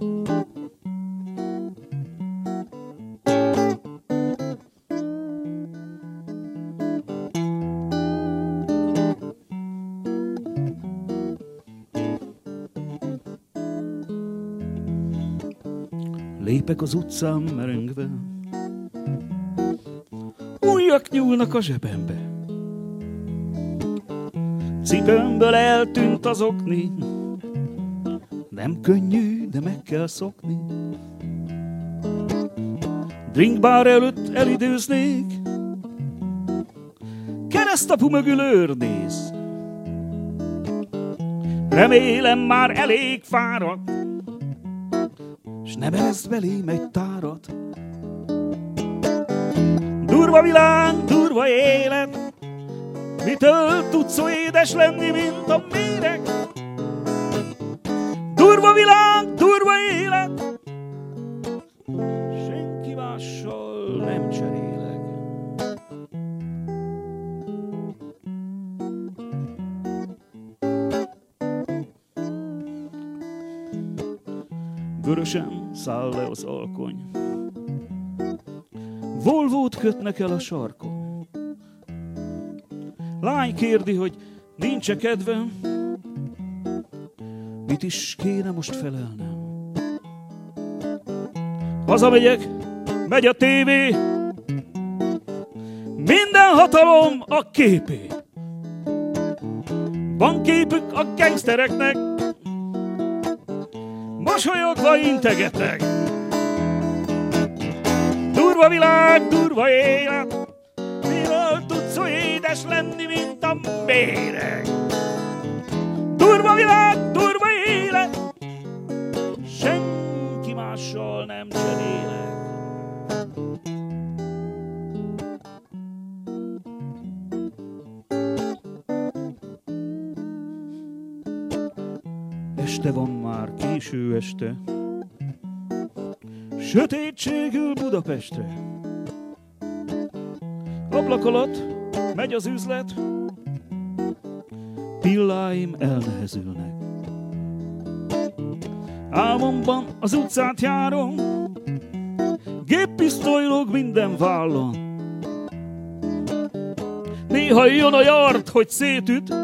Lépek az utcán merengve, ujjak nyúlnak a zsebembe. Cipőmből eltűnt az okni, nem könnyű, de meg kell szokni. Drinkbar előtt elidőznék, keresztapu mögül őrnéz. Remélem már elég fáradt, s nem ereszd belém egy tárat. Durva világ, durva élet, mitől tudsz oly édes lenni, mint a méreg? Durva világ, durva élet, senki mással nem cserélek. Vörösen száll le az alkony, Volvót kötnek el a sarkon. Lány kérdi, hogy nincs-e kedvem, mit is kéne most felelnem. Hazamegyek, megy a tévé, minden hatalom a képé. Van képük a gangstereknek, mosolyogva integetnek. Durva világ, durva élet, miről tudsz oly édes lenni, mint a méreg? Durva világ, durva élet, senki mással nem cserélek. Este van már, késő este, sötétségül Budapestre. Ablak alatt megy az üzlet, pilláim elnehezülnek. Álmomban az utcát járom, géppisztoly lóg minden vállon. Néha jön a yard, hogy szétüt,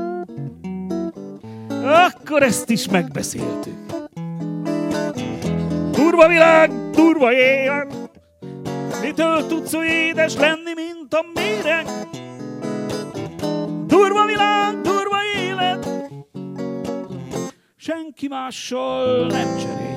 akkor ezt is megbeszéltük. Durva világ, durva élet, mitől tudsz oly édes lenni, mint a méreg? Durva világ, durva élet, senki mással nem cserél.